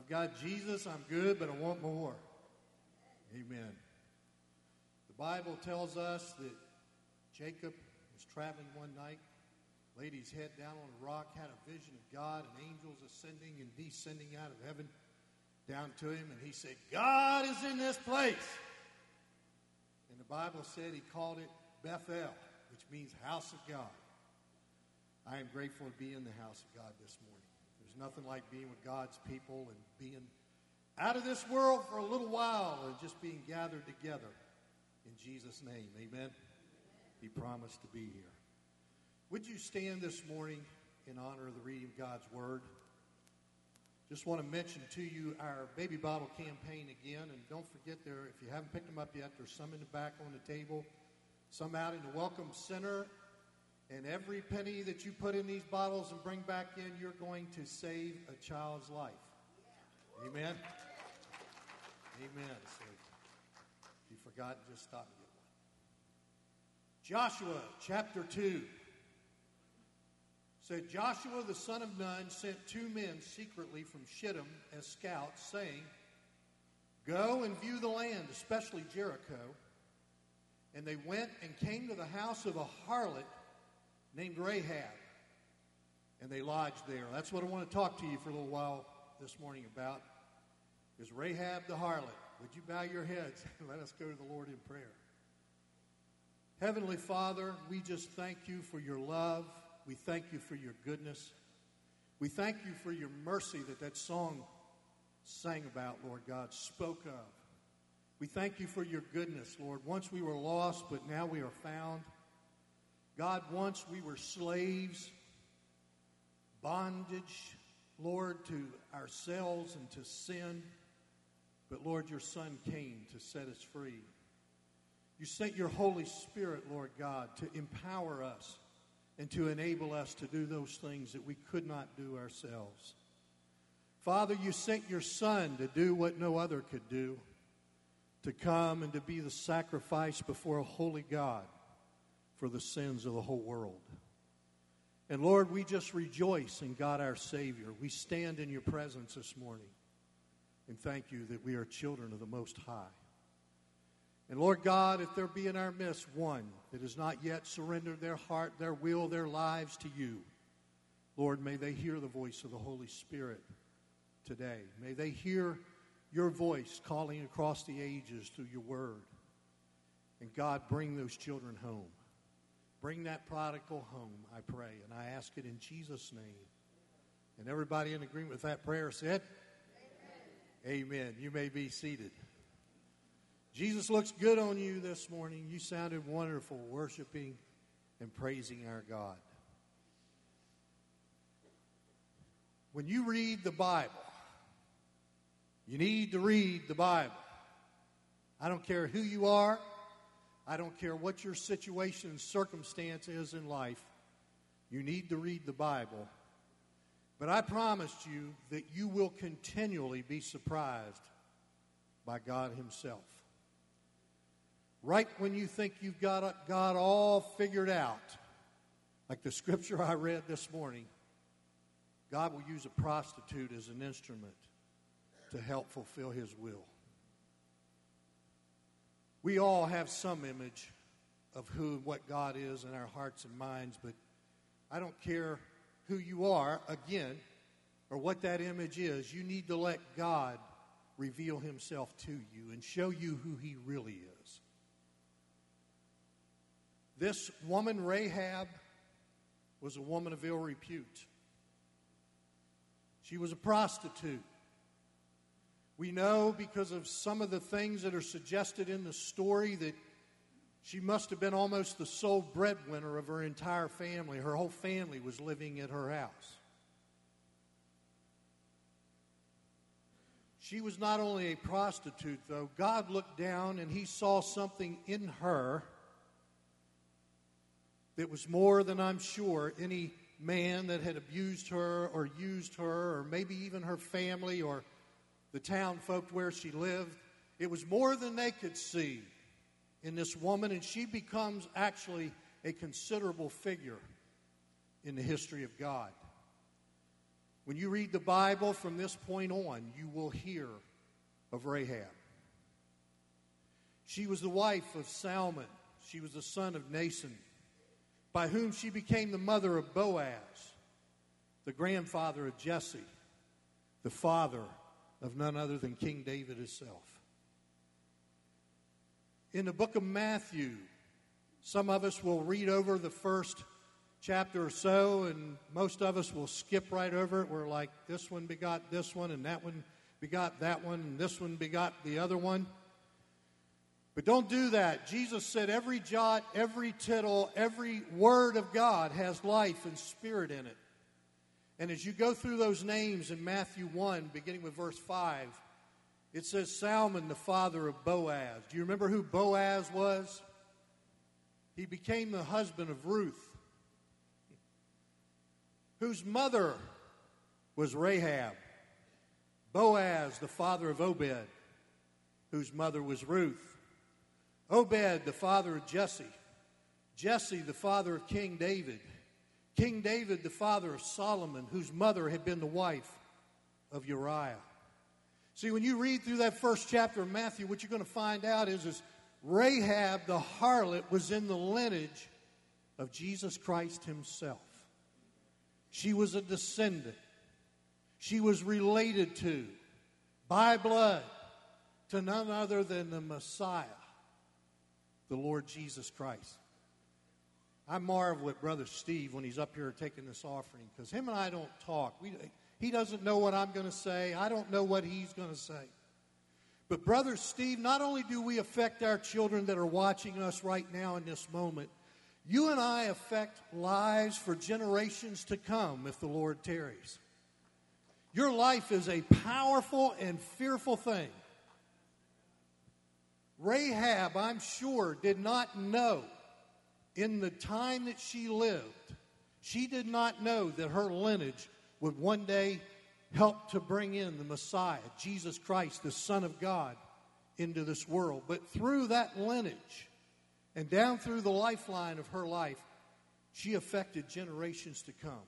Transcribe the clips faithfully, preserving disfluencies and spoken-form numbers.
I've got Jesus, I'm good, but I want more. Amen. The Bible tells us that Jacob was traveling one night, laid his head down on a rock, had a vision of God and angels ascending and descending out of heaven down to him, and he said, God is in this place. And the Bible said he called it Bethel, which means house of God. I am grateful to be in the house of God this morning. There's nothing like being with God's people and being out of this world for a little while and just being gathered together in Jesus' name. Amen. He promised to be here. Would you stand this morning in honor of the reading of God's Word? Just want to mention to you our baby bottle campaign again, and don't forget there, if you haven't picked them up yet, there's some in the back on the table, some out in the Welcome Center, and every penny that you put in these bottles and bring back in, you're going to save a child's life. Amen? Amen. So if you forgot, just stop and get one. Joshua chapter two said, Joshua the son of Nun sent two men secretly from Shittim as scouts, saying, Go and view the land, especially Jericho. And they went and came to the house of a harlot named Rahab, and they lodged there. That's what I want to talk to you for a little while this morning about, is Rahab the harlot. Would you bow your heads and let us go to the Lord in prayer? Heavenly Father, we just thank you for your love. We thank you for your goodness. We thank you for your mercy that that song sang about, Lord God, spoke of. We thank you for your goodness, Lord. Once we were lost, but now we are found. God, once we were slaves, bondage, Lord, to ourselves and to sin. But, Lord, your Son came to set us free. You sent your Holy Spirit, Lord God, to empower us and to enable us to do those things that we could not do ourselves. Father, you sent your Son to do what no other could do, to come and to be the sacrifice before a holy God for the sins of the whole world. And Lord, we just rejoice in God our Savior. We stand in your presence this morning and thank you that we are children of the Most High. And Lord God, if there be in our midst one that has not yet surrendered their heart, their will, their lives to you, Lord, may they hear the voice of the Holy Spirit today. May they hear your voice calling across the ages through your word. And God, bring those children home. Bring that prodigal home, I pray. And I ask it in Jesus' name. And everybody in agreement with that prayer said, Amen. Amen. You may be seated. Jesus looks good on you this morning. You sounded wonderful worshiping and praising our God. When you read the Bible, you need to read the Bible. I don't care who you are. I don't care what your situation and circumstance is in life. You need to read the Bible. But I promise you that you will continually be surprised by God himself. Right when you think you've got God all figured out, like the scripture I read this morning, God will use a prostitute as an instrument to help fulfill his will. We all have some image of who and what God is in our hearts and minds, but I don't care who you are, again, or what that image is. You need to let God reveal himself to you and show you who he really is. This woman, Rahab, was a woman of ill repute. She was a prostitute. We know because of some of the things that are suggested in the story that she must have been almost the sole breadwinner of her entire family. Her whole family was living at her house. She was not only a prostitute, though. God looked down and he saw something in her that was more than, I'm sure, any man that had abused her or used her, or maybe even her family or the town folk where she lived. It was more than they could see in this woman, and she becomes actually a considerable figure in the history of God. When you read the Bible from this point on, you will hear of Rahab. She was the wife of Salmon. She was the son of Nason, by whom she became the mother of Boaz, the grandfather of Jesse, the father of none other than King David himself. In the book of Matthew, some of us will read over the first chapter or so, and most of us will skip right over it. We're like, this one begot this one, and that one begot that one, and this one begot the other one. But don't do that. Jesus said every jot, every tittle, every word of God has life and spirit in it. And as you go through those names in Matthew one, beginning with verse five, it says Salmon, the father of Boaz. Do you remember who Boaz was? He became the husband of Ruth, whose mother was Rahab. Boaz, the father of Obed, whose mother was Ruth. Obed, the father of Jesse. Jesse, the father of King David. King David, the father of Solomon, whose mother had been the wife of Uriah. See, when you read through that first chapter of Matthew, what you're going to find out is, is Rahab, the harlot, was in the lineage of Jesus Christ himself. She was a descendant. She was related to, by blood, to none other than the Messiah, the Lord Jesus Christ. I marvel at Brother Steve when he's up here taking this offering, because him and I don't talk. We, he doesn't know what I'm going to say. I don't know what he's going to say. But Brother Steve, not only do we affect our children that are watching us right now in this moment, you and I affect lives for generations to come if the Lord tarries. Your life is a powerful and fearful thing. Rahab, I'm sure, did not know in the time that she lived, she did not know that her lineage would one day help to bring in the Messiah, Jesus Christ, the Son of God, into this world. But through that lineage and down through the lifeline of her life, she affected generations to come.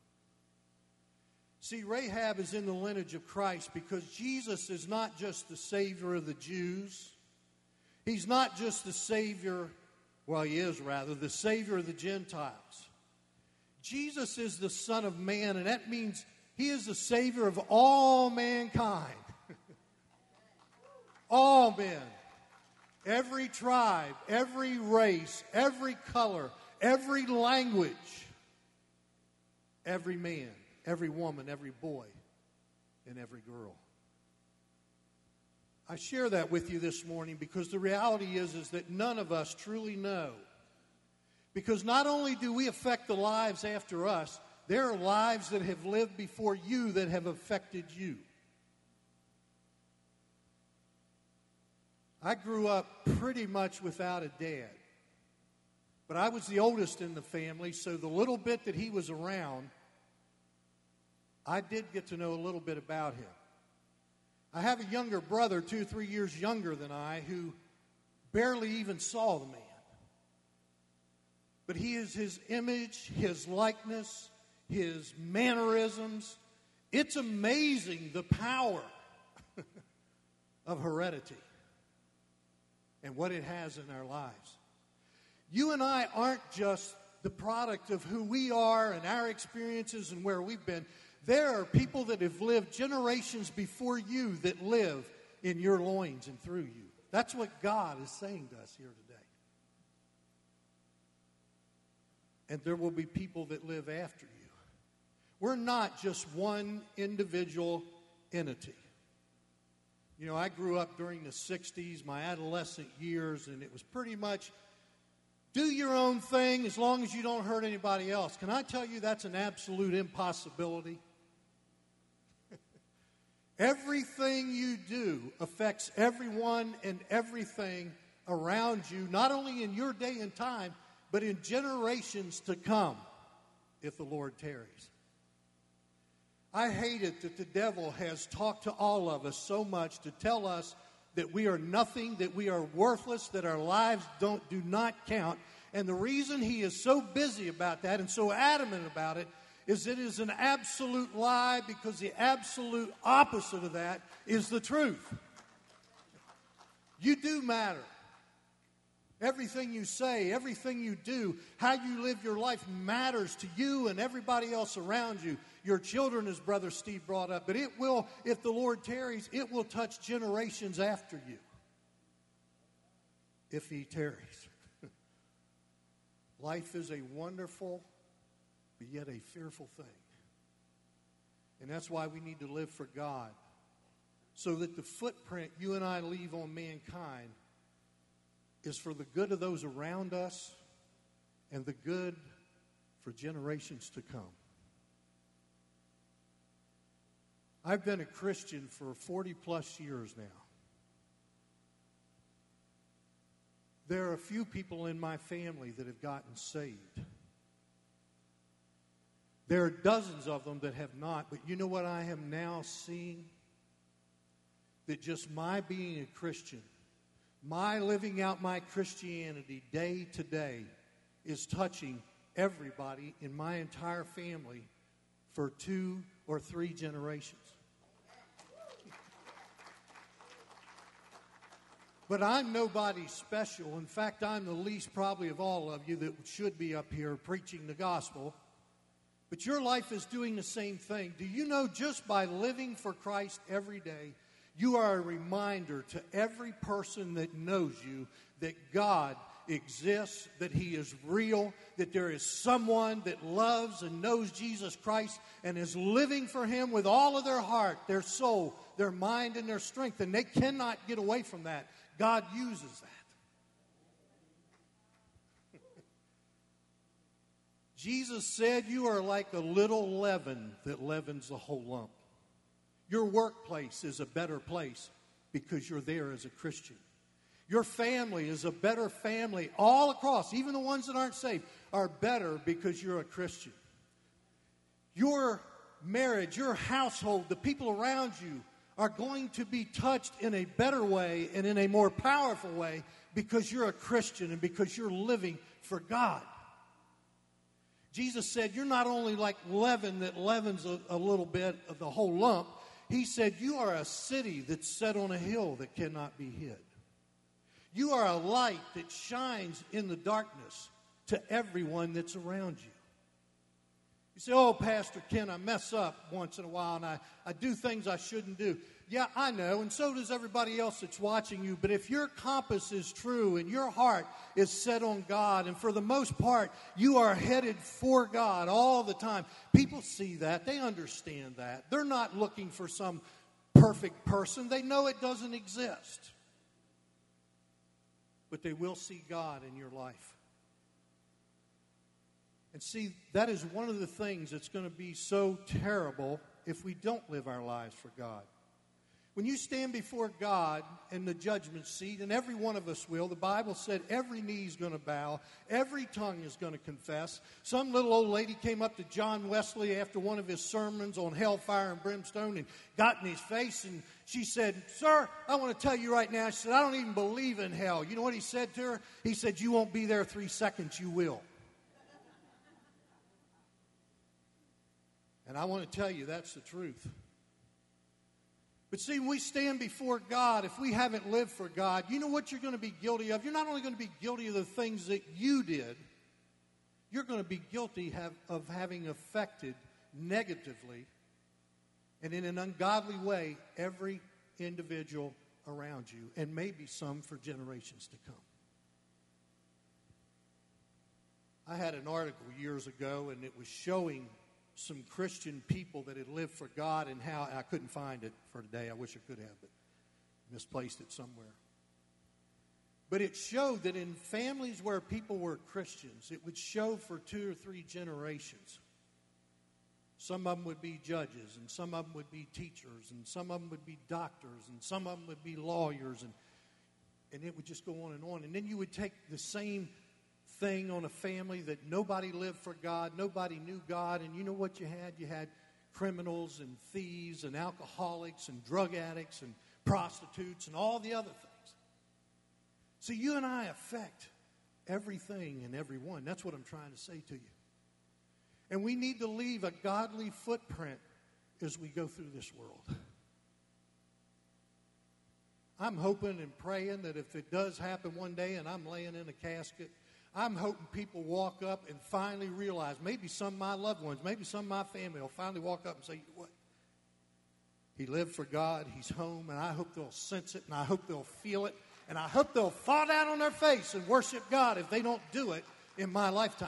See, Rahab is in the lineage of Christ because Jesus is not just the Savior of the Jews. He's not just the Savior, well, he is rather, the Savior of the Gentiles. Jesus is the Son of Man, and that means he is the Savior of all mankind. All men. Every tribe, every race, every color, every language. Every man, every woman, every boy, and every girl. I share that with you this morning because the reality is, is that none of us truly know. Because not only do we affect the lives after us, there are lives that have lived before you that have affected you. I grew up pretty much without a dad. But I was the oldest in the family, so the little bit that he was around, I did get to know a little bit about him. I have a younger brother, two or three years younger than I, who barely even saw the man. But he is his image, his likeness, his mannerisms. It's amazing the power of heredity and what it has in our lives. You and I aren't just the product of who we are and our experiences and where we've been. There are people that have lived generations before you that live in your loins and through you. That's what God is saying to us here today. And there will be people that live after you. We're not just one individual entity. You know, I grew up during the sixties, my adolescent years, and it was pretty much do your own thing as long as you don't hurt anybody else. Can I tell you that's an absolute impossibility? Everything you do affects everyone and everything around you, not only in your day and time, but in generations to come, if the Lord tarries. I hate it that the devil has talked to all of us so much to tell us that we are nothing, that we are worthless, that our lives don't do not count. And the reason he is so busy about that and so adamant about it is it is an absolute lie, because the absolute opposite of that is the truth. You do matter. Everything you say, everything you do, how you live your life matters to you and everybody else around you. Your children, as Brother Steve brought up, but it will, if the Lord tarries, it will touch generations after you. If He tarries. Life is a wonderful, but yet a fearful thing. And that's why we need to live for God, so that the footprint you and I leave on mankind is for the good of those around us and the good for generations to come. I've been a Christian for forty plus years now. There are a few people in my family that have gotten saved. There are dozens of them that have not, but you know what I am now seeing? That just my being a Christian, my living out my Christianity day to day, is touching everybody in my entire family for two or three generations. But I'm nobody special. In fact, I'm the least probably of all of you that should be up here preaching the gospel. But your life is doing the same thing. Do you know, just by living for Christ every day, you are a reminder to every person that knows you that God exists, that He is real, that there is someone that loves and knows Jesus Christ and is living for Him with all of their heart, their soul, their mind, and their strength. And they cannot get away from that. God uses that. Jesus said you are like a little leaven that leavens the whole lump. Your workplace is a better place because you're there as a Christian. Your family is a better family all across, even the ones that aren't saved, are better because you're a Christian. Your marriage, your household, the people around you are going to be touched in a better way and in a more powerful way because you're a Christian and because you're living for God. Jesus said you're not only like leaven that leavens a, a little bit of the whole lump. He said you are a city that's set on a hill that cannot be hid. You are a light that shines in the darkness to everyone that's around you. You say, oh, Pastor Ken, I mess up once in a while and I, I do things I shouldn't do. Yeah, I know, and so does everybody else that's watching you. But if your compass is true and your heart is set on God, and for the most part, you are headed for God all the time, people see that. They understand that. They're not looking for some perfect person. They know it doesn't exist. But they will see God in your life. And see, that is one of the things that's going to be so terrible if we don't live our lives for God. When you stand before God in the judgment seat, and every one of us will, the Bible said every knee is going to bow, every tongue is going to confess. Some little old lady came up to John Wesley after one of his sermons on hellfire and brimstone and got in his face, and she said, sir, I want to tell you right now, she said, I don't even believe in hell. You know what he said to her? He said, you won't be there three seconds, you will. And I want to tell you that's the truth. But see, when we stand before God, if we haven't lived for God, you know what you're going to be guilty of? You're not only going to be guilty of the things that you did, you're going to be guilty have, of having affected negatively and in an ungodly way every individual around you, and maybe some for generations to come. I had an article years ago, and it was showing some Christian people that had lived for God and how, I couldn't find it for today. I wish I could have, but misplaced it somewhere. But it showed that in families where people were Christians, it would show for two or three generations. Some of them would be judges, and some of them would be teachers, and some of them would be doctors, and some of them would be lawyers, and, and it would just go on and on. And then you would take the same thing on a family that nobody lived for God, nobody knew God, and you know what you had? You had criminals and thieves and alcoholics and drug addicts and prostitutes and all the other things. So you and I affect everything and everyone. That's what I'm trying to say to you. And we need to leave a godly footprint as we go through this world. I'm hoping and praying that if it does happen one day and I'm laying in a casket, I'm hoping people walk up and finally realize, maybe some of my loved ones, maybe some of my family will finally walk up and say, what? He lived for God, he's home, and I hope they'll sense it, and I hope they'll feel it, and I hope they'll fall down on their face and worship God if they don't do it in my lifetime.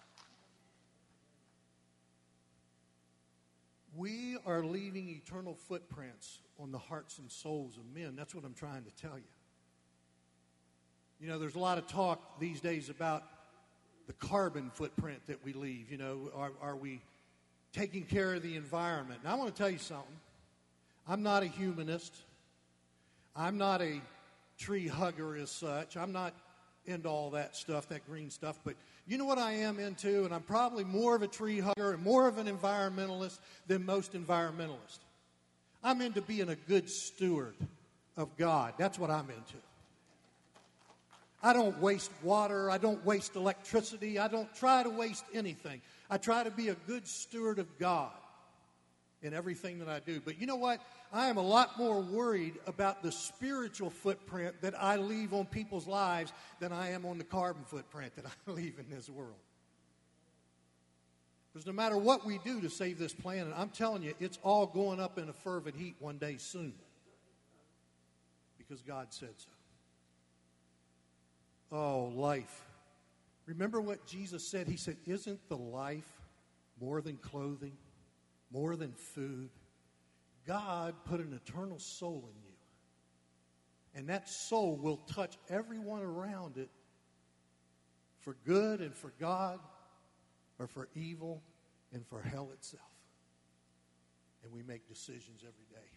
We are leaving eternal footprints on the hearts and souls of men. That's what I'm trying to tell you. You know, there's a lot of talk these days about the carbon footprint that we leave. You know, are, are we taking care of the environment? And I want to tell you something. I'm not a humanist. I'm not a tree hugger as such. I'm not into all that stuff, that green stuff. But you know what I am into? And I'm probably more of a tree hugger and more of an environmentalist than most environmentalists. I'm into being a good steward of God. That's what I'm into. I don't waste water. I don't waste electricity. I don't try to waste anything. I try to be a good steward of God in everything that I do. But you know what? I am a lot more worried about the spiritual footprint that I leave on people's lives than I am on the carbon footprint that I leave in this world. Because no matter what we do to save this planet, I'm telling you, it's all going up in a fervent heat one day soon. Because God said so. Oh, life. Remember what Jesus said? He said, isn't the life more than clothing, more than food? God put an eternal soul in you. And that soul will touch everyone around it for good and for God, or for evil and for hell itself. And we make decisions every day.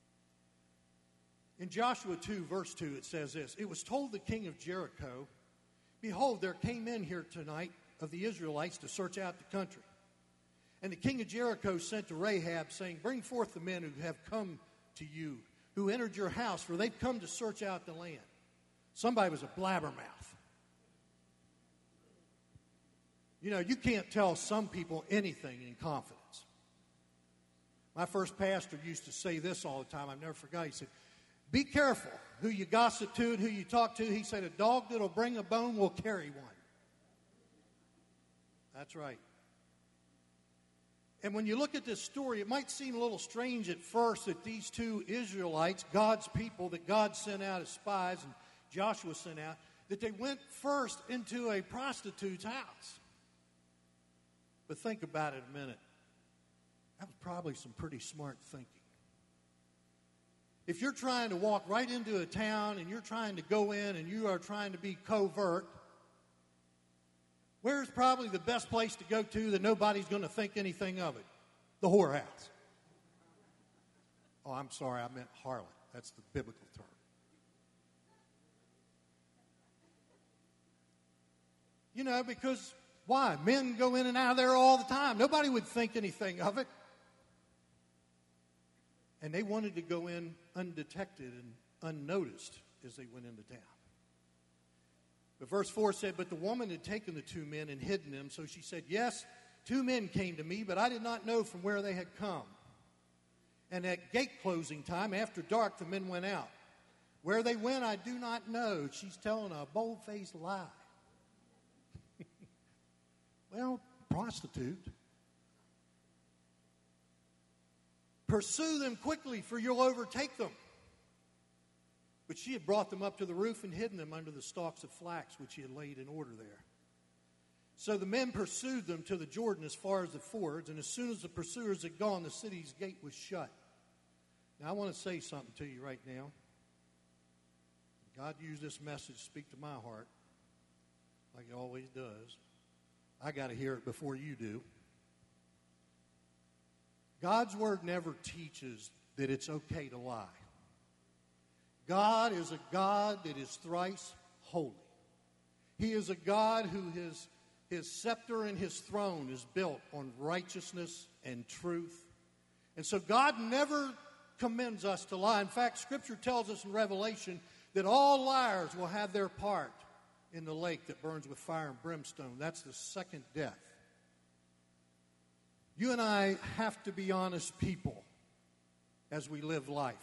In Joshua two, verse two, it says this. It was told the king of Jericho, behold, there came in here tonight of the Israelites to search out the country. And the king of Jericho sent to Rahab, saying, bring forth the men who have come to you, who entered your house, for they've come to search out the land. Somebody was a blabbermouth. You know, you can't tell some people anything in confidence. My first pastor used to say this all the time. I've never forgot. He said, be careful who you gossip to and who you talk to. He said, a dog that'll bring a bone will carry one. That's right. And when you look at this story, it might seem a little strange at first that these two Israelites, God's people that God sent out as spies and Joshua sent out, that they went first into a prostitute's house. But think about it a minute. That was probably some pretty smart thinking. If you're trying to walk right into a town and you're trying to go in and you are trying to be covert, where's probably the best place to go to that nobody's going to think anything of it? The whorehouse. Oh, I'm sorry, I meant harlot. That's the biblical term. You know, because why? Men go in and out of there all the time. Nobody would think anything of it. And they wanted to go in undetected and unnoticed as they went into town. But verse four said, but the woman had taken the two men and hidden them. So she said, yes, two men came to me, but I did not know from where they had come. And at gate closing time, after dark, the men went out. Where they went, I do not know. She's telling a bold-faced lie. Well, prostitute. Pursue them quickly, for you'll overtake them. But she had brought them up to the roof and hidden them under the stalks of flax, which she had laid in order there. So the men pursued them to the Jordan as far as the fords, and as soon as the pursuers had gone, the city's gate was shut. Now, I want to say something to you right now. God used this message to speak to my heart, like He always does. I got to hear it before you do. God's Word never teaches that it's okay to lie. God is a God that is thrice holy. He is a God who his, his scepter and His throne is built on righteousness and truth. And so God never commends us to lie. In fact, Scripture tells us in Revelation that all liars will have their part in the lake that burns with fire and brimstone. That's the second death. You and I have to be honest people as we live life.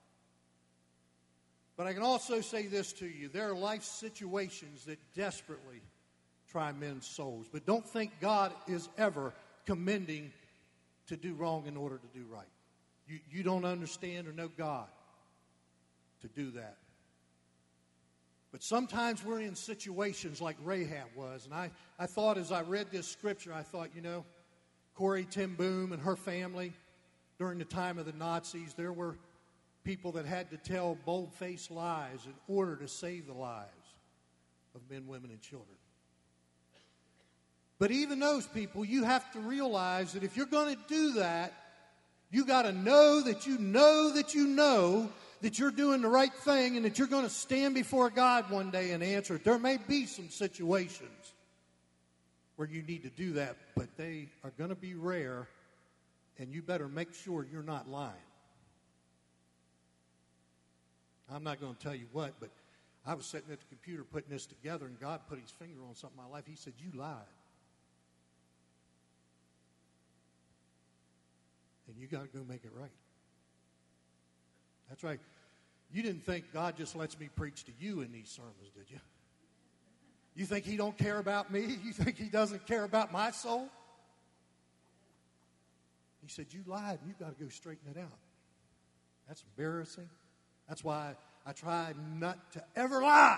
But I can also say this to you. There are life situations that desperately try men's souls. But don't think God is ever commending to do wrong in order to do right. You, you don't understand or know God to do that. But sometimes we're in situations like Rahab was. And I, I thought as I read this scripture, I thought, you know, Corrie ten Boom and her family, during the time of the Nazis, there were people that had to tell bold-faced lies in order to save the lives of men, women, and children. But even those people, you have to realize that if you're going to do that, you got to know that you know that you know that you're doing the right thing and that you're going to stand before God one day and answer it. There may be some situations where you need to do that, but they are going to be rare, and you better make sure you're not lying. I'm not going to tell you what, but I was sitting at the computer putting this together, and God put his finger on something in my life. He said, you lied. And you got to go make it right. That's right. You didn't think God just lets me preach to you in these sermons, did you? You think he don't care about me? You think he doesn't care about my soul? He said, you lied, and you got to go straighten it out. That's embarrassing. That's why I try not to ever lie.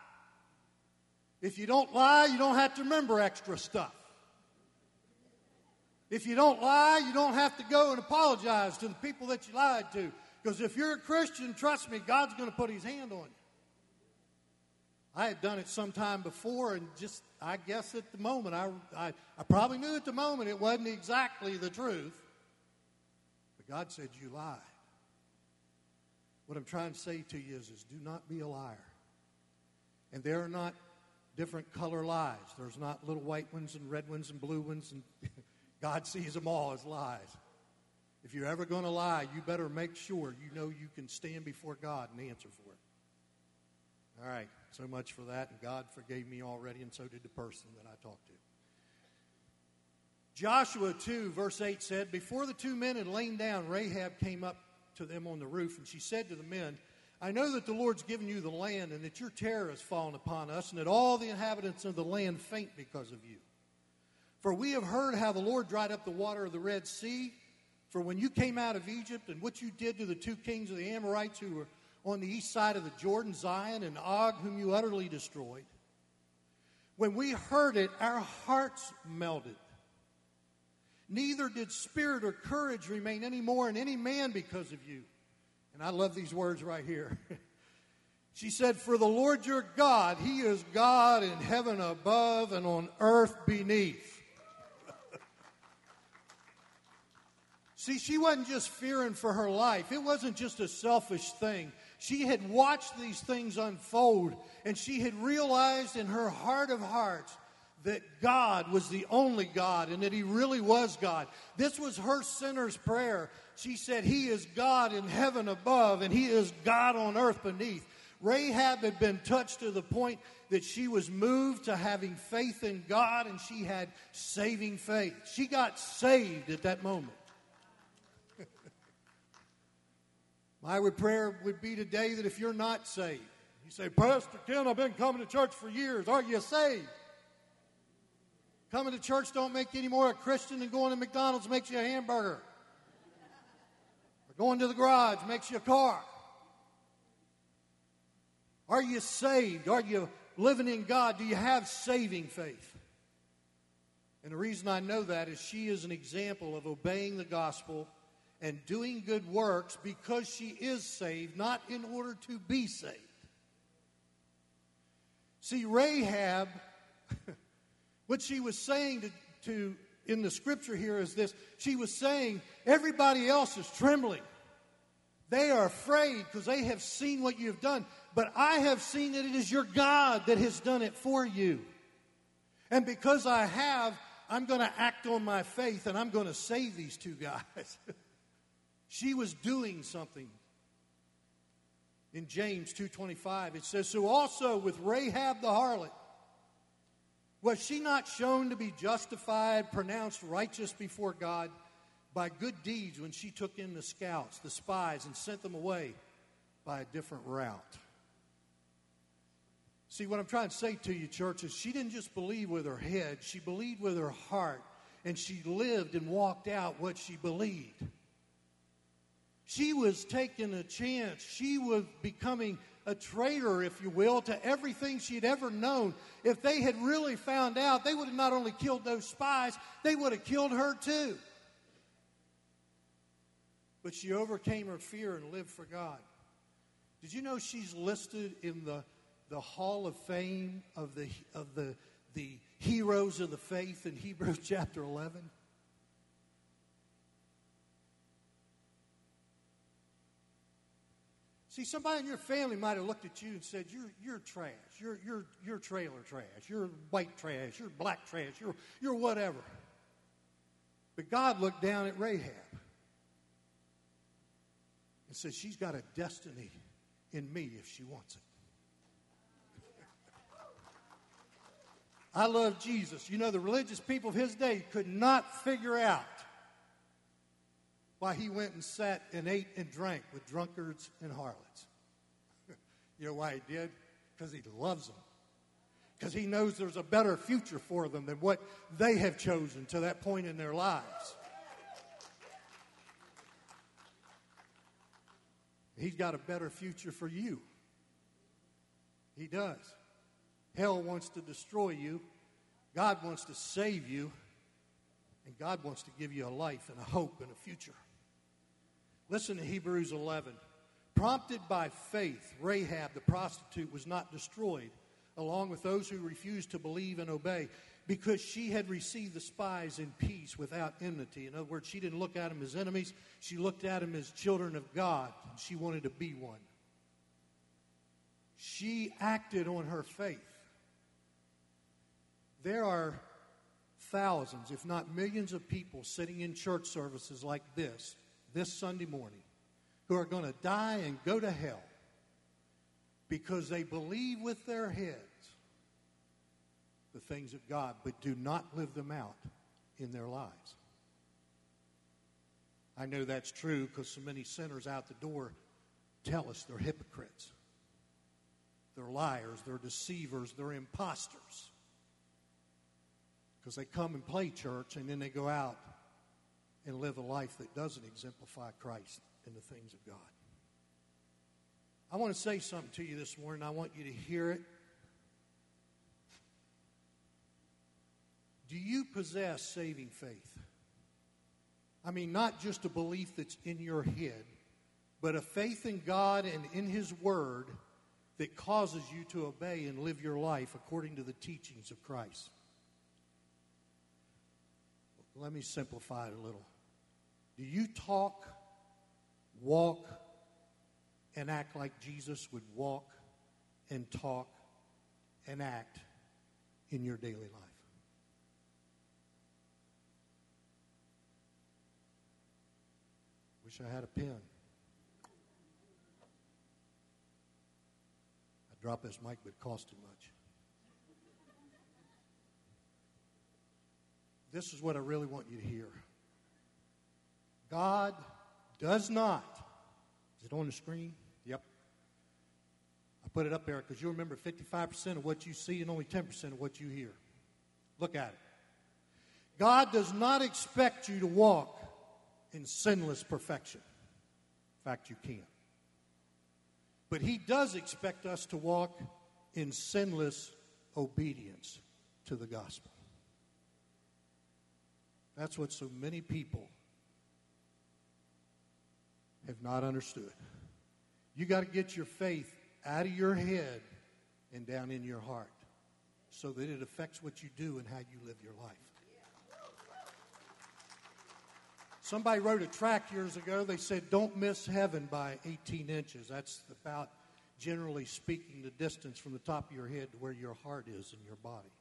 If you don't lie, you don't have to remember extra stuff. If you don't lie, you don't have to go and apologize to the people that you lied to. Because if you're a Christian, trust me, God's going to put his hand on you. I had done it sometime before, and just, I guess at the moment, I, I, I probably knew at the moment it wasn't exactly the truth. But God said, you lied. What I'm trying to say to you is, is do not be a liar. And there are not different color lies. There's not little white ones and red ones and blue ones, and God sees them all as lies. If you're ever going to lie, you better make sure you know you can stand before God and answer for it. All right, so much for that, and God forgave me already, and so did the person that I talked to. Joshua two, verse eight said, before the two men had lain down, Rahab came up to them on the roof, and she said to the men, I know that the Lord's given you the land, and that your terror has fallen upon us, and that all the inhabitants of the land faint because of you. For we have heard how the Lord dried up the water of the Red Sea. For when you came out of Egypt, and what you did to the two kings of the Amorites who were on the east side of the Jordan, Zion and Og, whom you utterly destroyed. When we heard it, our hearts melted. Neither did spirit or courage remain any more in any man because of you. And I love these words right here. She said, for the Lord your God, he is God in heaven above and on earth beneath. See, she wasn't just fearing for her life. It wasn't just a selfish thing. She had watched these things unfold, and she had realized in her heart of hearts that God was the only God and that he really was God. This was her sinner's prayer. She said, he is God in heaven above, and he is God on earth beneath. Rahab had been touched to the point that she was moved to having faith in God, and she had saving faith. She got saved at that moment. My prayer would be today that if you're not saved, you say, Pastor Ken, I've been coming to church for years. Are you saved? Coming to church don't make you any more a Christian than going to McDonald's makes you a hamburger. Or going to the garage makes you a car. Are you saved? Are you living in God? Do you have saving faith? And the reason I know that is she is an example of obeying the gospel and doing good works because she is saved, not in order to be saved. See, Rahab, what she was saying to, to in the scripture here is this. She was saying, everybody else is trembling. They are afraid because they have seen what you have done. But I have seen that it is your God that has done it for you. And because I have, I'm going to act on my faith and I'm going to save these two guys. She was doing something. In James two twenty-five, it says, so also with Rahab the harlot, Was she not shown to be justified, pronounced righteous before God by good deeds when she took in the scouts, the spies, and sent them away by a different route? See, what I'm trying to say to you, church, is she didn't just believe with her head. She believed with her heart, and she lived and walked out what she believed. She was taking a chance. She was becoming a traitor, if you will, to everything she'd ever known. If they had really found out, they would have not only killed those spies, they would have killed her too. But she overcame her fear and lived for God. Did you know she's listed in the, the Hall of Fame of the of the the heroes of the faith in Hebrews chapter eleven? See, somebody in your family might have looked at you and said, "You're you're trash. You're you're you're trailer trash. You're white trash. You're black trash. You're you're whatever." But God looked down at Rahab and said, "She's got a destiny in me if she wants it." I love Jesus. You know, the religious people of his day could not figure out why he went and sat and ate and drank with drunkards and harlots. You know why he did? Because he loves them. Because he knows there's a better future for them than what they have chosen to that point in their lives. He's got a better future for you. He does. Hell wants to destroy you. God wants to save you. And God wants to give you a life and a hope and a future. Listen to Hebrews eleven. Prompted by faith, Rahab the prostitute was not destroyed, along with those who refused to believe and obey, because she had received the spies in peace without enmity. In other words, she didn't look at them as enemies. She looked at them as children of God, and she wanted to be one. She acted on her faith. There are thousands, if not millions of people sitting in church services like this, this Sunday morning, who are going to die and go to hell because they believe with their heads the things of God, but do not live them out in their lives. I know that's true because so many sinners out the door tell us they're hypocrites. They're liars, they're deceivers, they're imposters. Because they come and play church and then they go out and live a life that doesn't exemplify Christ and the things of God. I want to say something to you this morning. I want you to hear it. Do you possess saving faith? I mean, not just a belief that's in your head, but a faith in God and in His Word that causes you to obey and live your life according to the teachings of Christ. Let me simplify it a little. Do you talk, walk, and act like Jesus would walk and talk and act in your daily life? Wish I had a pen. I'd drop this mic, but it costs too much. This is what I really want you to hear. God does not. Is it on the screen? Yep. I put it up there because you remember fifty-five percent of what you see and only ten percent of what you hear. Look at it. God does not expect you to walk in sinless perfection. In fact, you can't. But He does expect us to walk in sinless obedience to the gospel. That's what so many people have not understood. You got to get your faith out of your head and down in your heart so that it affects what you do and how you live your life. Somebody wrote a tract years ago. They said, "Don't miss heaven by eighteen inches. That's about, generally speaking, the distance from the top of your head to where your heart is in your body.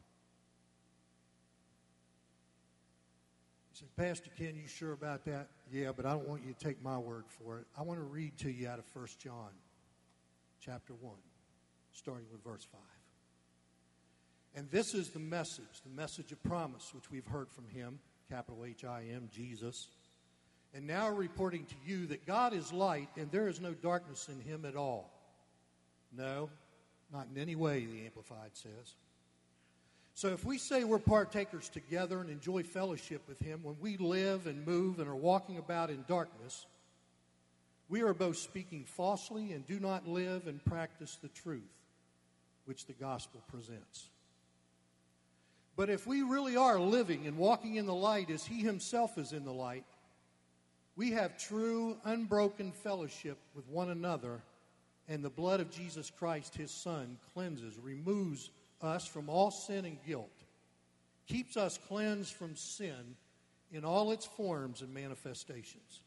You say, "Pastor Ken, you sure about that?" Yeah, but I don't want you to take my word for it. I want to read to you out of First John chapter one, starting with verse five. And this is the message, the message of promise, which we've heard from him, capital H I M, Jesus. And now reporting to you that God is light and there is no darkness in him at all. No, not in any way, the Amplified says. So if we say we're partakers together and enjoy fellowship with him when we live and move and are walking about in darkness, we are both speaking falsely and do not live and practice the truth which the gospel presents. But if we really are living and walking in the light as he himself is in the light, we have true, unbroken fellowship with one another, and the blood of Jesus Christ, his Son, cleanses, removes us from all sin and guilt, keeps us cleansed from sin in all its forms and manifestations.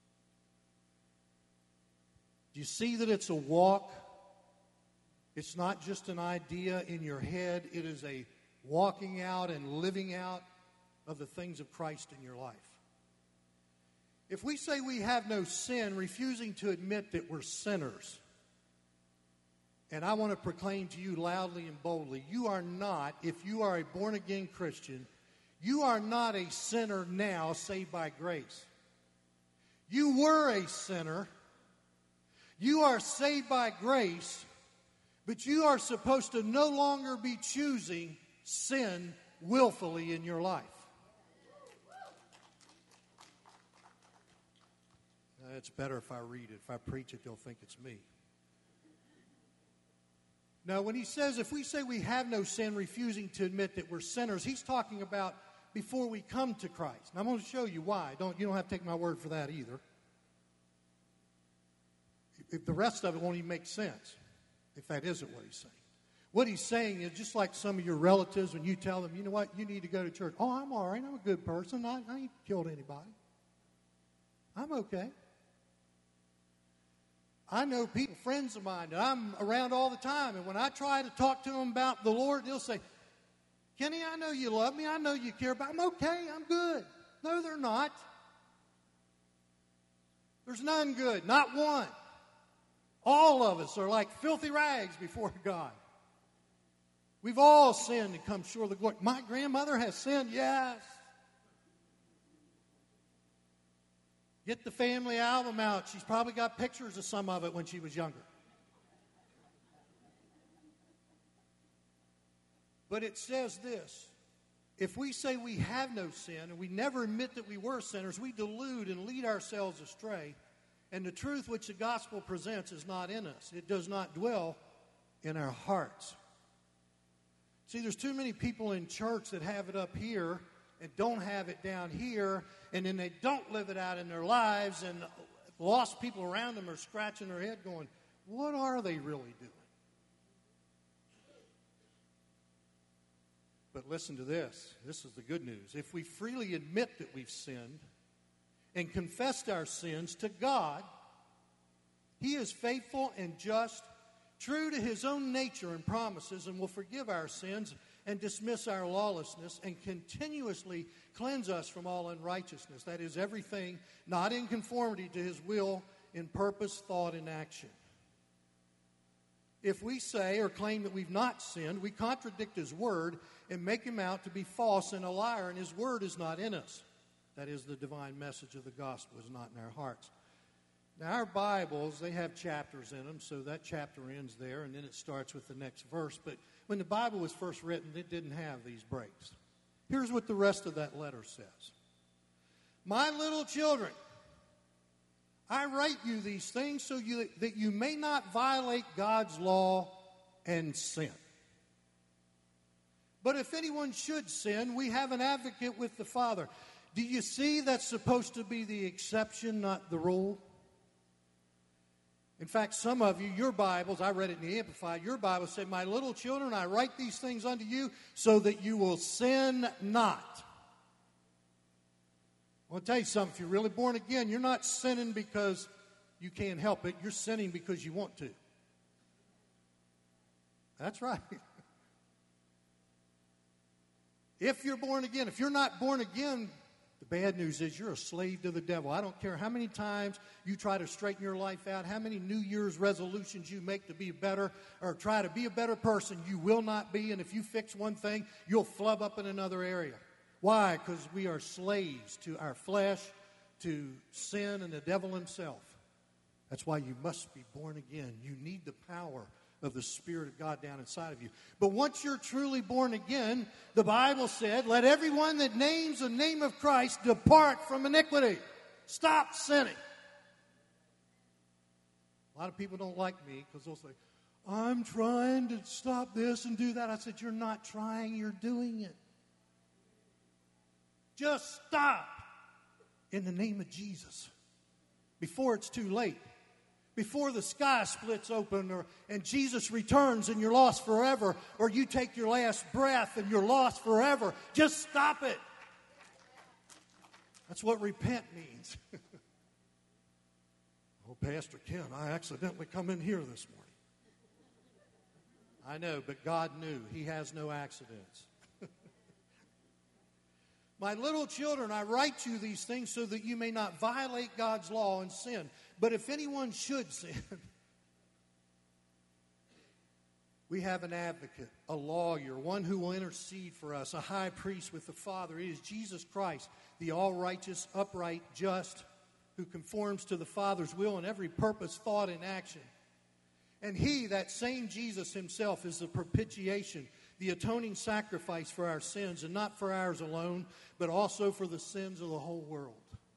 Do you see that it's a walk? It's not just an idea in your head. It is a walking out and living out of the things of Christ in your life. If we say we have no sin, refusing to admit that we're sinners, and I want to proclaim to you loudly and boldly, you are not, if you are a born-again Christian, you are not a sinner now saved by grace. You were a sinner. You are saved by grace, but you are supposed to no longer be choosing sin willfully in your life. Now, it's better if I read it. If I preach it, they'll think it's me. Now, when he says, if we say we have no sin, refusing to admit that we're sinners, he's talking about before we come to Christ. And I'm going to show you why. Don't, you don't have to take my word for that either. If the rest of it won't even make sense, if that isn't what he's saying. What he's saying is just like some of your relatives, when you tell them, you know what, you need to go to church. Oh, I'm all right. I'm a good person. I, I ain't killed anybody. I'm okay. I know people, friends of mine, that I'm around all the time, and when I try to talk to them about the Lord, they'll say, Kenny, I know you love me. I know you care about me. I'm okay. I'm good. No, they're not. There's none good. Not one. All of us are like filthy rags before God. We've all sinned and come short of the glory. My grandmother has sinned, yes. Get the family album out. She's probably got pictures of some of it when she was younger. But it says this. If we say we have no sin and we never admit that we were sinners, we delude and lead ourselves astray. And the truth which the gospel presents is not in us. It does not dwell in our hearts. See, there's too many people in church that have it up here and don't have it down here, and then they don't live it out in their lives, and lost people around them are scratching their head going, what are they really doing? But listen to this. This is the good news. If we freely admit that we've sinned and confessed our sins to God, he is faithful and just, true to his own nature and promises, and will forgive our sins and dismiss our lawlessness and continuously cleanse us from all unrighteousness. That is, everything not in conformity to his will in purpose, thought, and action. If we say or claim that we've not sinned, we contradict his word and make him out to be false and a liar, and his word is not in us. That is, the divine message of the gospel is not in our hearts. Now, our Bibles, they have chapters in them, so that chapter ends there, and then it starts with the next verse. But when the Bible was first written, it didn't have these breaks. Here's what the rest of that letter says. My little children, I write you these things so you, that you may not violate God's law and sin. But if anyone should sin, we have an advocate with the Father. Do you see that's supposed to be the exception, not the rule? In fact, some of you, your Bibles, I read it in the Amplified, your Bible said, my little children, I write these things unto you so that you will sin not. I want to tell you something. If you're really born again, you're not sinning because you can't help it. You're sinning because you want to. That's right. If you're born again, if you're not born again, the The bad news is you're a slave to the devil. I don't care how many times you try to straighten your life out, how many New Year's resolutions you make to be better or try to be a better person, you will not be. And if you fix one thing, you'll flub up in another area. Why? Because we are slaves to our flesh, to sin and the devil himself. That's why you must be born again. You need the power of the Spirit of God down inside of you. But once you're truly born again, the Bible said, let everyone that names the name of Christ depart from iniquity. Stop sinning. A lot of people don't like me because they'll say, I'm trying to stop this and do that. I said, you're not trying, you're doing it. Just stop in the name of Jesus before it's too late. Before the sky splits open or, and Jesus returns and you're lost forever, or you take your last breath and you're lost forever. Just stop it. That's what repent means. Oh, Pastor Ken, I accidentally come in here this morning. I know, but God knew. He has no accidents. My little children, I write you these things so that you may not violate God's law and sin. But if anyone should sin, we have an advocate, a lawyer, one who will intercede for us, a high priest with the Father. It is Jesus Christ, the all-righteous, upright, just, who conforms to the Father's will in every purpose, thought, and action. And he, that same Jesus himself, is the propitiation, the atoning sacrifice for our sins, and not for ours alone, but also for the sins of the whole world.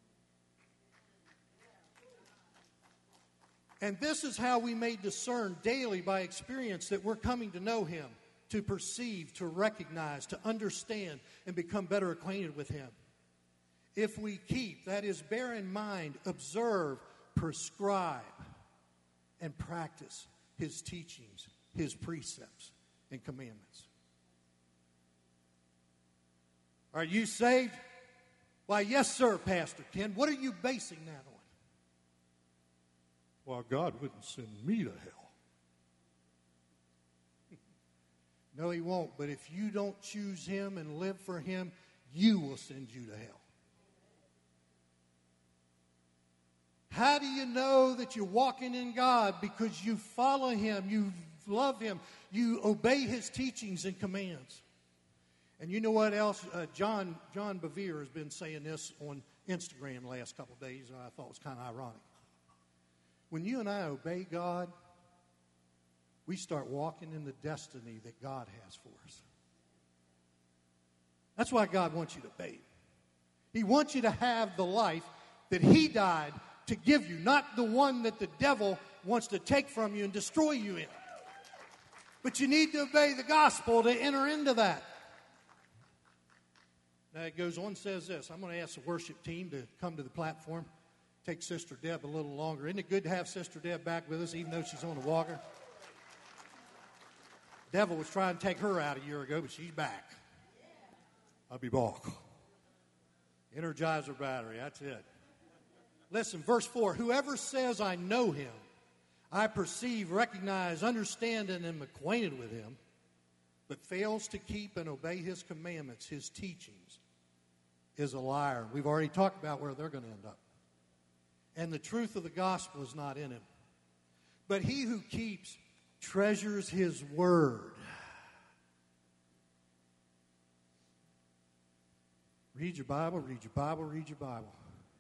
And this is how we may discern daily by experience that we're coming to know him, to perceive, to recognize, to understand, and become better acquainted with him. If we keep, that is, bear in mind, observe, prescribe, and practice his teachings, his precepts, and commandments. Are you saved? Why, yes, sir, Pastor Ken. What are you basing that on? Well, God wouldn't send me to hell. No, he won't. But if you don't choose him and live for him, you will send you to hell. How do you know that you're walking in God? Because you follow him, you love him, you obey his teachings and commands. And you know what else? Uh, John John Bevere has been saying this on Instagram the last couple of days, and I thought it was kind of ironic. When you and I obey God, we start walking in the destiny that God has for us. That's why God wants you to obey him. He wants you to have the life that he died to give you, not the one that the devil wants to take from you and destroy you in. But you need to obey the gospel to enter into that. Now it goes on and says this. I'm going to ask the worship team to come to the platform. Take Sister Deb a little longer. Isn't it good to have Sister Deb back with us, even though she's on the walker? The devil was trying to take her out a year ago, but she's back. I'll be back. Energizer battery, that's it. Listen, verse four. Whoever says I know him, I perceive, recognize, understand, and am acquainted with him, but fails to keep and obey his commandments, his teachings, is a liar. We've already talked about where they're going to end up. And the truth of the gospel is not in him. But he who keeps treasures his word. Read your Bible, read your Bible, read your Bible.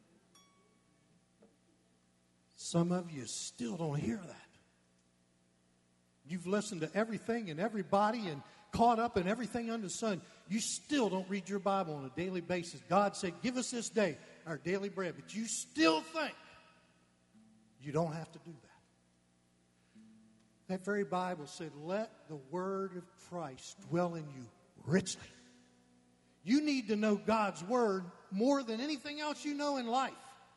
Some of you still don't hear that. You've listened to everything and everybody and caught up in everything under the sun. You still don't read your Bible on a daily basis. God said, give us this day our daily bread. But you still think you don't have to do that. That very Bible said, let the word of Christ dwell in you richly. You need to know God's word more than anything else you know in life.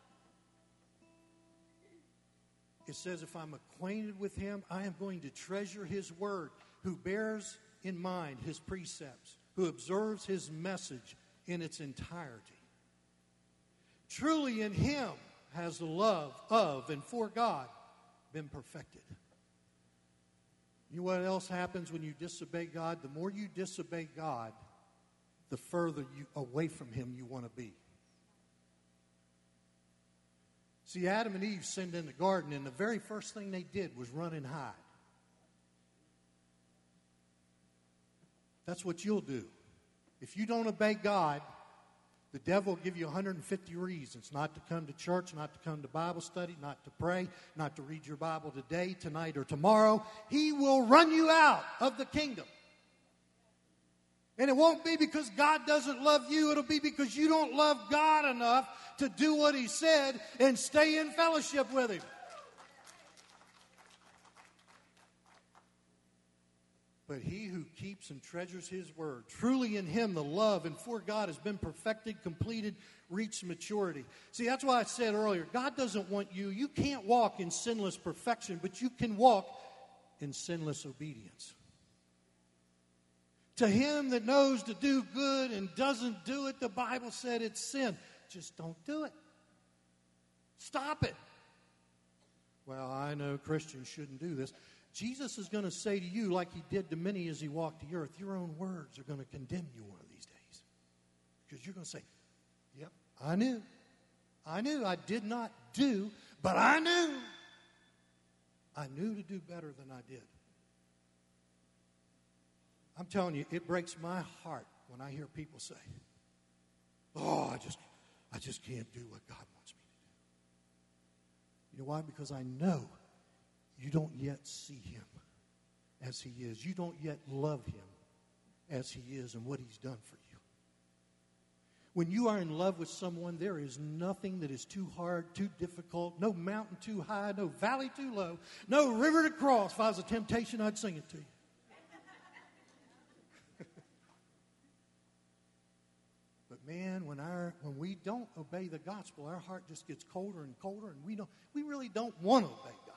It says, if I'm acquainted with him, I am going to treasure his word, who bears in mind his precepts, who observes his message in its entirety. Truly in him has the love of and for God been perfected. You know what else happens when you disobey God? The more you disobey God, the further you away from him you want to be. See, Adam and Eve sinned in the garden, and the very first thing they did was run and hide. That's what you'll do. If you don't obey God, the devil will give you one hundred fifty reasons not to come to church, not to come to Bible study, not to pray, not to read your Bible today, tonight, or tomorrow. He will run you out of the kingdom. And it won't be because God doesn't love you. It'll be because you don't love God enough to do what He said and stay in fellowship with Him. But he who keeps and treasures His word, truly in Him the love and for God has been perfected, completed, reached maturity. See, that's why I said earlier, God doesn't want you. You can't walk in sinless perfection, but you can walk in sinless obedience. To him that knows to do good and doesn't do it, the Bible said it's sin. Just don't do it. Stop it. Well, I know Christians shouldn't do this. Jesus is going to say to you, like He did to many as He walked the earth, your own words are going to condemn you one of these days. Because you're going to say, yep, I knew. I knew I did not do, but I knew. I knew to do better than I did. I'm telling you, it breaks my heart when I hear people say, oh, I just, I just can't do what God wants me to do. You know why? Because I know you don't yet see Him as He is. You don't yet love Him as He is and what He's done for you. When you are in love with someone, there is nothing that is too hard, too difficult, no mountain too high, no valley too low, no river to cross. If I was a temptation, I'd sing it to you. But man, when our when we don't obey the gospel, our heart just gets colder and colder, and we don't we really don't want to obey God.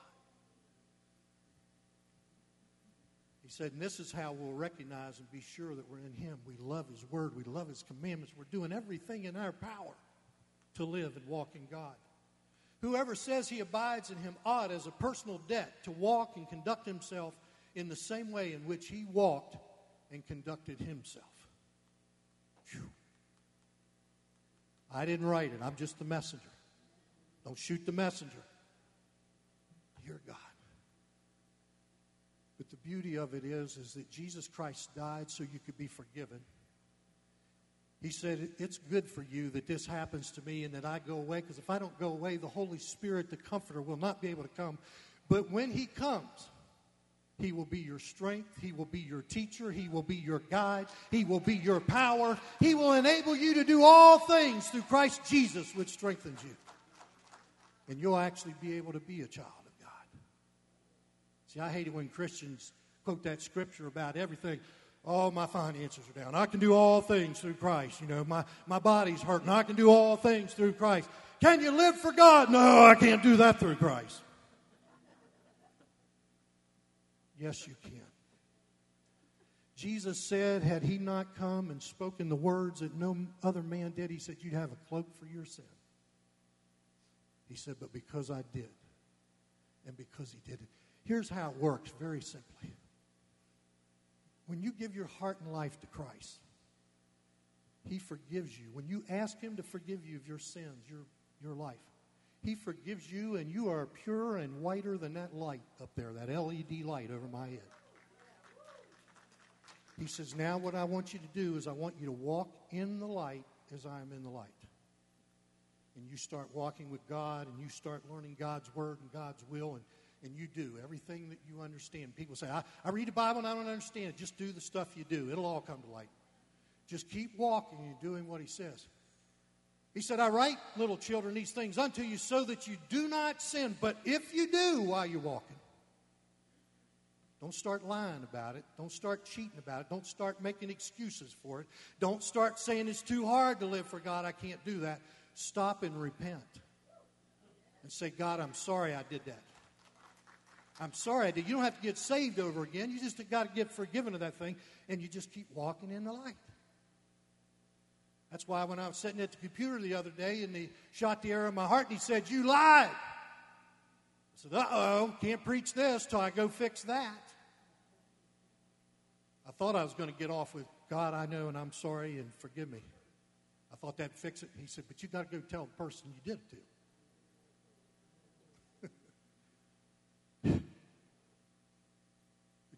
He said, and this is how we'll recognize and be sure that we're in Him. We love His word. We love His commandments. We're doing everything in our power to live and walk in God. Whoever says he abides in Him ought, as a personal debt, to walk and conduct himself in the same way in which He walked and conducted Himself. Whew. I didn't write it. I'm just the messenger. Don't shoot the messenger. You're God. But the beauty of it is, is that Jesus Christ died so you could be forgiven. He said, it's good for you that this happens to me and that I go away, because if I don't go away, the Holy Spirit, the Comforter, will not be able to come. But when He comes, He will be your strength. He will be your teacher. He will be your guide. He will be your power. He will enable you to do all things through Christ Jesus, which strengthens you. And you'll actually be able to be a child of God. See, I hate it when Christians quote that scripture about everything. Oh, my finances are down. I can do all things through Christ. You know, my, my body's hurting. I can do all things through Christ. Can you live for God? No, I can't do that through Christ. Yes, you can. Jesus said, had He not come and spoken the words that no other man did, He said, you'd have a cloak for your sin. He said, but because I did, and because He did it. Here's how it works, very simply. When you give your heart and life to Christ, He forgives you. When you ask Him to forgive you of your sins, your, your life, He forgives you, and you are purer and whiter than that light up there, that L E D light over my head. He says, now what I want you to do is I want you to walk in the light as I am in the light. And you start walking with God, and you start learning God's word and God's will, and, and you do everything that you understand. People say, I, I read the Bible and I don't understand it. Just do the stuff you do. It'll all come to light. Just keep walking and doing what He says. He said, I write, little children, these things unto you so that you do not sin. But if you do while you're walking, don't start lying about it. Don't start cheating about it. Don't start making excuses for it. Don't start saying it's too hard to live for God. I can't do that. Stop and repent. And say, God, I'm sorry I did that. I'm sorry I did. You don't have to get saved over again. You just got to get forgiven of that thing. And you just keep walking in the light. That's why when I was sitting at the computer the other day and He shot the arrow in my heart and He said, you lied. I said, uh-oh, can't preach this till I go fix that. I thought I was going to get off with, God, I know and I'm sorry and forgive me. I thought that'd fix it. He said, but you got to go tell the person you did it to.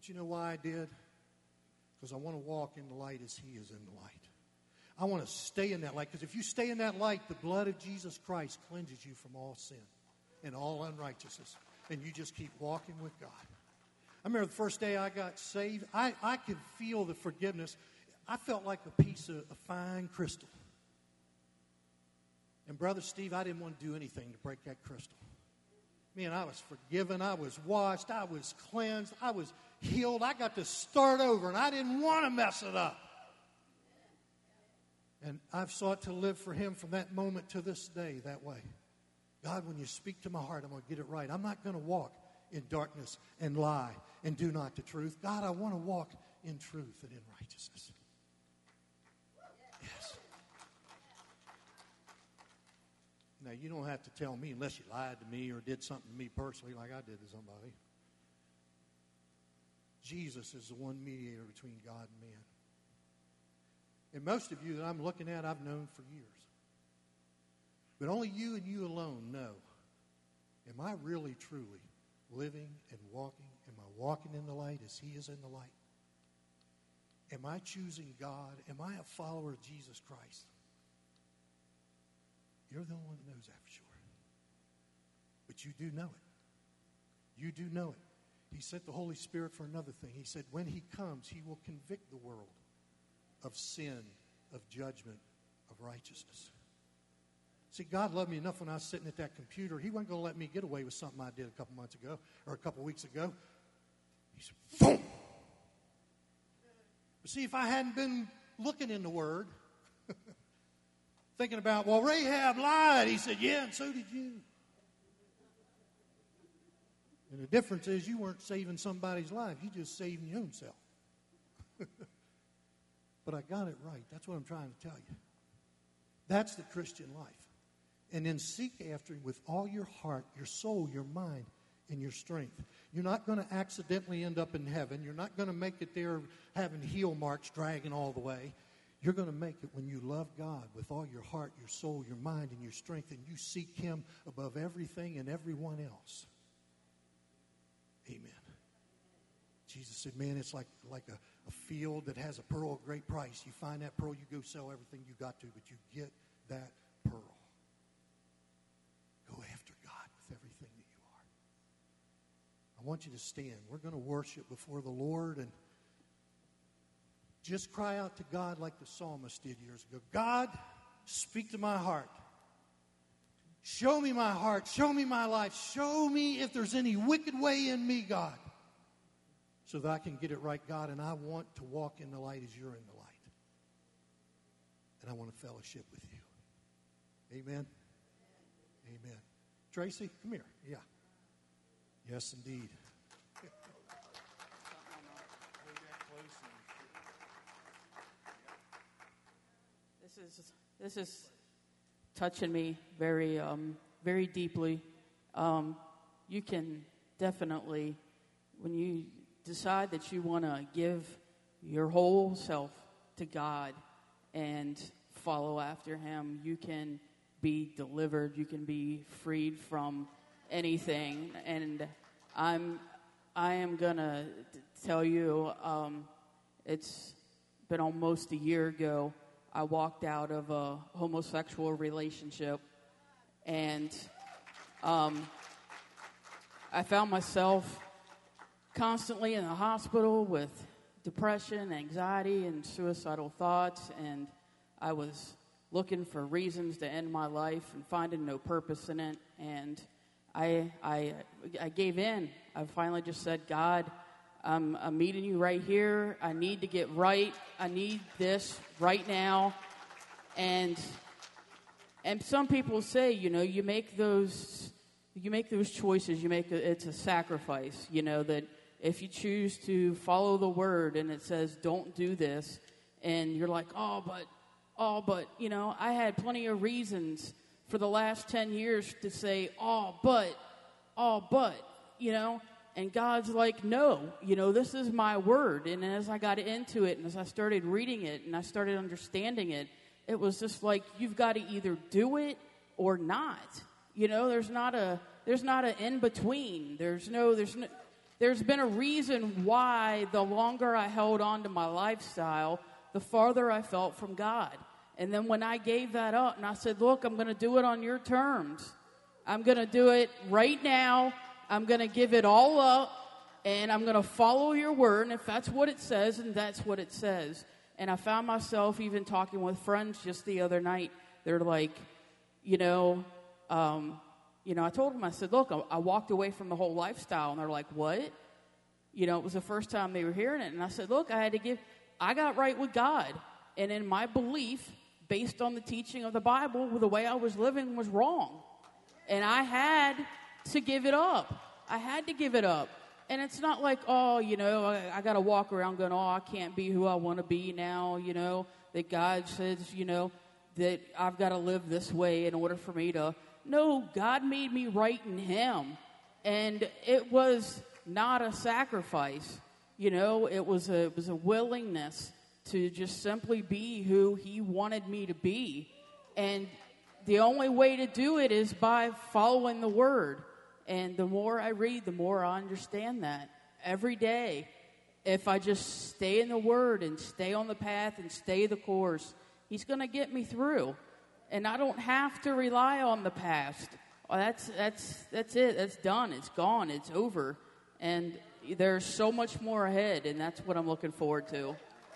But you know why I did? Because I want to walk in the light as he is in the light. I want to stay in that light. Because if you stay in that light, the blood of Jesus Christ cleanses you from all sin and all unrighteousness. And you just keep walking with God. I remember the first day I got saved, I, I could feel the forgiveness. I felt like a piece of, of fine crystal. And Brother Steve, I didn't want to do anything to break that crystal. Man, I was forgiven. I was washed. I was cleansed. I was healed. I got to start over, and I didn't want to mess it up. And I've sought to live for him from that moment to this day that way. God, when you speak to my heart, I'm going to get it right. I'm not going to walk in darkness and lie and do not the truth. God, I want to walk in truth and in righteousness. Yes. Now, you don't have to tell me unless you lied to me or did something to me personally like I did to somebody. Jesus is the one mediator between God and man. And most of you that I'm looking at, I've known for years. But only you and you alone know, am I really, truly living and walking? Am I walking in the light as he is in the light? Am I choosing God? Am I a follower of Jesus Christ? You're the only one that knows that for sure. But you do know it. You do know it. He sent the Holy Spirit for another thing. He said when he comes, he will convict the world of sin, of judgment, of righteousness. See, God loved me enough when I was sitting at that computer. He wasn't going to let me get away with something I did a couple months ago or a couple weeks ago. He said, boom! But see, if I hadn't been looking in the Word, thinking about, well, Rahab lied. He said, yeah, and so did you. And the difference is you weren't saving somebody's life. You just saving your own self. But I got it right. That's what I'm trying to tell you. That's the Christian life. And then seek after him with all your heart, your soul, your mind, and your strength. You're not going to accidentally end up in heaven. You're not going to make it there having heel marks dragging all the way. You're going to make it when you love God with all your heart, your soul, your mind, and your strength, and you seek him above everything and everyone else. Amen. Jesus said, man, it's like, like a, a field that has a pearl of great price. You find that pearl, you go sell everything you got to, but you get that pearl. Go after God with everything that you are. I want you to stand. We're going to worship before the Lord, and just cry out to God like the psalmist did years ago. God, speak to my heart. Show me my heart. Show me my life. Show me if there's any wicked way in me, God, so that I can get it right, God. And I want to walk in the light as you're in the light. And I want to fellowship with you. Amen. Amen. Tracy, come here. Yeah. Yes, indeed. This is this is touching me very um, very deeply. Um, you can definitely, when you decide that you want to give your whole self to God and follow after him, you can be delivered. You can be freed from anything. And I'm I am gonna tell you, um, it's been almost a year ago. I walked out of a homosexual relationship, and um, I found myself constantly in the hospital with depression, anxiety, and suicidal thoughts, and I was looking for reasons to end my life and finding no purpose in it, and I I, I gave in. I finally just said, God, I'm, I'm meeting you right here. I need to get right. I need this right now. And and some people say, you know, you make those you make those choices. You make a, it's a sacrifice. You know, that if you choose to follow the word and it says don't do this, and you're like, oh, but oh, but you know, I had plenty of reasons for the last ten years to say, oh, but oh, but you know. And God's like, no, you know, this is my word. And as I got into it and as I started reading it and I started understanding it, it was just like, you've got to either do it or not. You know, there's not a, there's not an in between. There's no, there's no, There's been a reason why the longer I held on to my lifestyle, the farther I felt from God. And then when I gave that up and I said, look, I'm going to do it on your terms. I'm going to do it right now. I'm going to give it all up, and I'm going to follow your word. And if that's what it says, and that's what it says. And I found myself even talking with friends just the other night. They're like, you know, um, you know, I told them, I said, look, I, I walked away from the whole lifestyle. And they're like, what? You know, it was the first time they were hearing it. And I said, look, I had to give, I got right with God. And in my belief, based on the teaching of the Bible, the way I was living was wrong. And I had to give it up. I had to give it up. And it's not like, oh, you know, I, I got to walk around going, oh, I can't be who I want to be now, you know, that God says, you know, that I've got to live this way in order for me to. No, God made me right in him. And it was not a sacrifice. You know, it was a, it was a willingness to just simply be who he wanted me to be. And the only way to do it is by following the word. And the more I read, the more I understand that. Every day, if I just stay in the word and stay on the path and stay the course, he's going to get me through. And I don't have to rely on the past. Oh, that's that's that's it. That's done. It's gone. It's over. And there's so much more ahead, and that's what I'm looking forward to.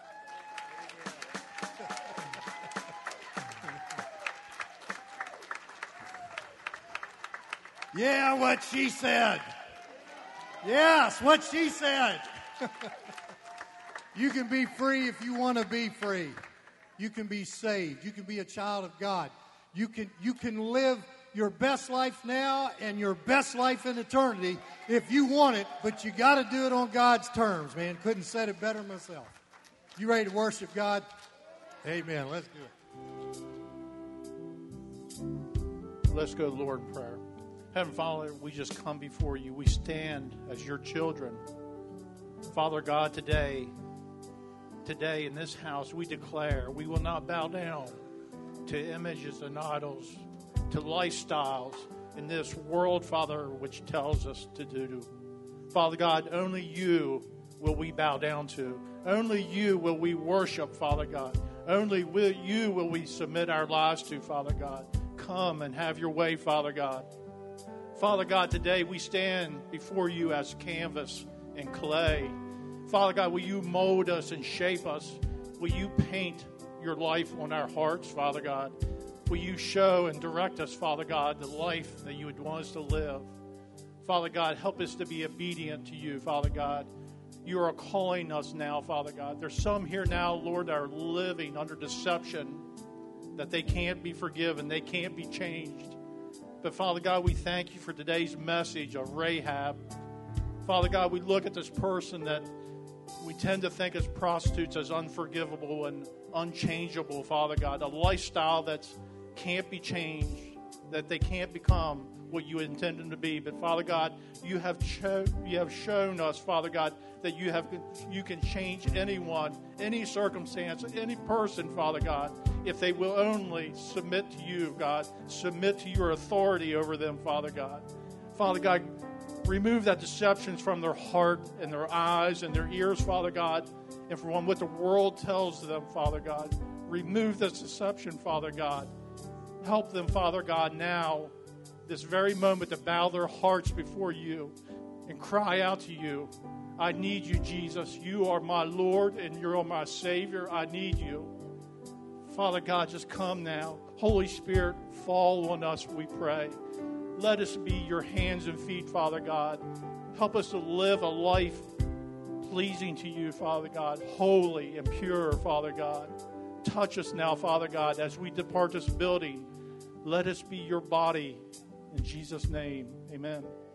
Yeah, what she said. Yes, what she said. You can be free if you want to be free. You can be saved. You can be a child of God. You can you can live your best life now and your best life in eternity if you want it, but you got to do it on God's terms, man. Couldn't said it better myself. You ready to worship God? Amen. Let's do it. Let's go to the Lord in prayer. Heavenly Father, we just come before you. We stand as your children. Father God, today, today in this house, we declare we will not bow down to images and idols, to lifestyles in this world, Father, which tells us to do. Father God, only you will we bow down to. Only you will we worship, Father God. Only will you will we submit our lives to, Father God. Come and have your way, Father God. Father God, today we stand before you as canvas and clay. Father God, will you mold us and shape us? Will you paint your life on our hearts, Father God? Will you show and direct us, Father God, the life that you would want us to live? Father God, help us to be obedient to you, Father God. You are calling us now, Father God. There's some here now, Lord, that are living under deception, that they can't be forgiven, they can't be changed. But Father God, we thank you for today's message of Rahab. Father God, we look at this person that we tend to think as prostitutes as unforgivable and unchangeable, Father God. A lifestyle that can't be changed, that they can't become what you intend them to be. But Father God, you have cho- you have shown us, Father God, that you have you can change anyone, any circumstance, any person, Father God, if they will only submit to you, God, submit to your authority over them, Father God. Father God, remove that deception from their heart and their eyes and their ears, Father God, and from what the world tells them, Father God. Remove this deception, Father God. Help them, Father God, now, this very moment, to bow their hearts before you and cry out to you. I need you, Jesus. You are my Lord and you're my Savior. I need you. Father God, just come now. Holy Spirit, fall on us, we pray. Let us be your hands and feet, Father God. Help us to live a life pleasing to you, Father God, holy and pure, Father God. Touch us now, Father God, as we depart this building. Let us be your body. In Jesus' name, amen.